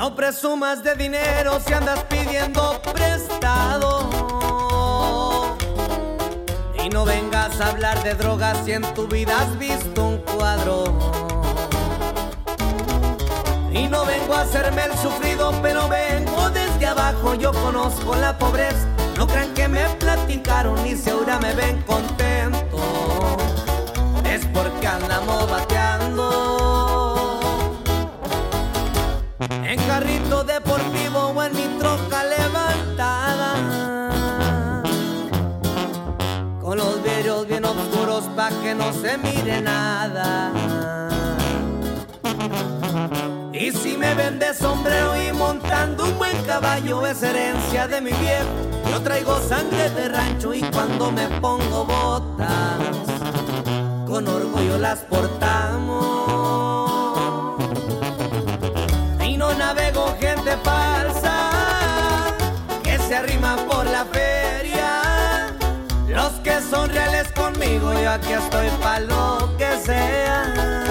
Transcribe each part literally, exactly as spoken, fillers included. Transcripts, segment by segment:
No presumas de dinero si andas pidiendo prestado. Y no vengas a hablar de drogas si en tu vida has visto un cuadro. Y no vengo a hacerme el sufrido, pero vengo desde abajo. Yo conozco la pobreza. No crean que me platicaron y si ahora me ven contento es porque andamos bateando en carrito deportivo o en mi troca levantada, con los vidrios bien oscuros pa' que no se mire nada. Y si me ven de sombrero y montando un buen caballo, es herencia de mi viejo. Yo traigo sangre de rancho y cuando me pongo botas, con orgullo las portamos. Y no navego gente falsa que se arrima por la feria. Los que son reales conmigo, yo aquí estoy pa' lo que sea.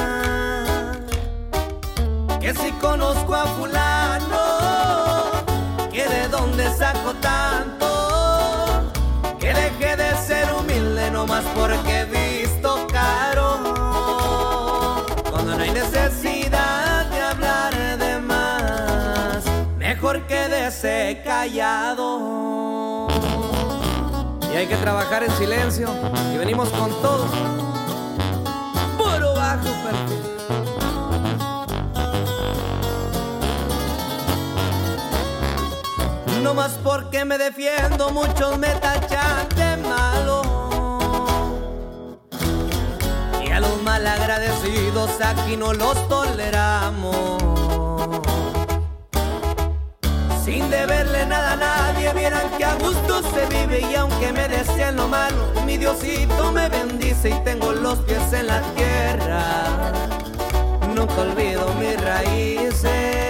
Que si conozco a fulano, que de dónde saco tanto, que deje de ser humilde nomás porque he visto caro. Cuando no hay necesidad de hablar de más, mejor quédese callado. Y hay que trabajar en silencio, y venimos con todo, puro bajo perfil. No más porque me defiendo, muchos me tachan de malo. Y a los malagradecidos aquí no los toleramos. Sin deberle nada a nadie, vieran que a gusto se vive. Y aunque me deseen lo malo, mi Diosito me bendice y tengo los pies en la tierra. Nunca olvido mis raíces.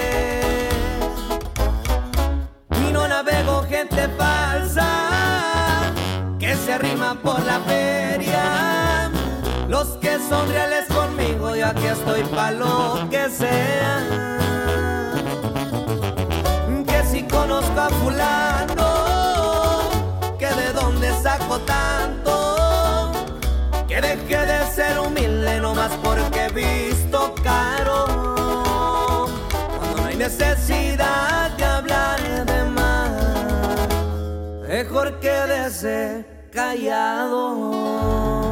Navego gente falsa que se arrima por la feria. Los que son reales conmigo, yo aquí estoy pa' lo que sea. Que si conozco a fulano, que de dónde saco tanto, que deje de ser humilde nomás porque he visto caro. Cuando no hay necesidad de hablar de más, mejor quédese callado.